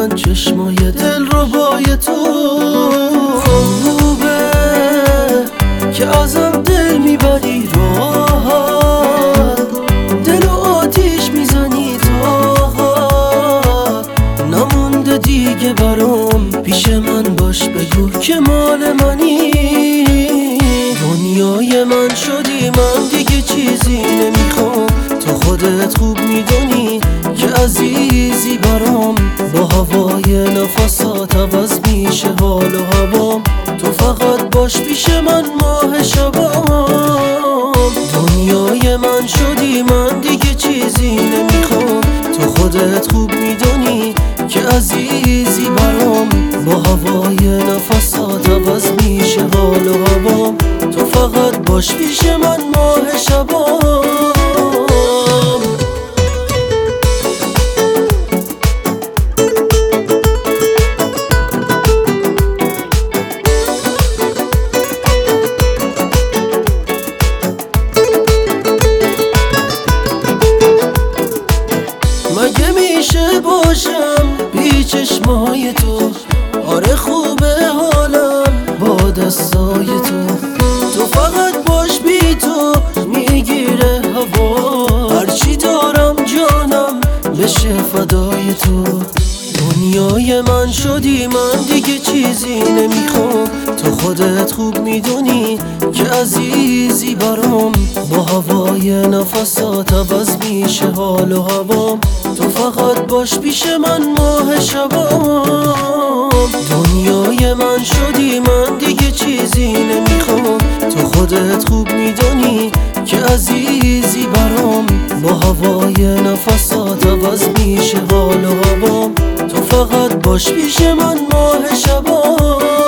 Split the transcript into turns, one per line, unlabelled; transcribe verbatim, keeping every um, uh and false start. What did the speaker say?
من چشمای دل رو بای تو. خوبه که ازم دل میبری راحت، دل و آتیش میزنی تاها. نمونده دیگه برام پیش من باش، بگو که مال منی. دنیای من شدی، من دیگه چیزی نمیخوام. تو خودت خوب میدونی که عزیزی برام. با هوای نفسات عوض میشه حال و هوام. تو فقط باش پیش من ماه شبام. دنیای من شدی، من دیگه چیزی نمیخوام. تو خودت خوب میدونی که عزیزی برام. با هوای نفسات عوض میشه حال و هوام. تو فقط باش پیش من ماه شبام. مگه میشه باشم بی چشمای تو؟ آره خوبه حالم با دستای تو. تو فقط باش بی تو میگیره هوا. هرچی دارم جانم بشه فدای تو. دنیای من شدی، من دیگه چیزی نمیخوام. تو خودت خوب میدونی که عزیزی برام. با هوای نفسات عوض میشه حال و هوام. تو فقط باش پیش من ماه شبام. دنیای من شدی، من دیگه چیزی نمیخوام. تو خودت خوب میدونی که عزیزی برام. با هوای نفسات عوض میشه حال و هوام. تو فقط باش پیش من ماه شبام.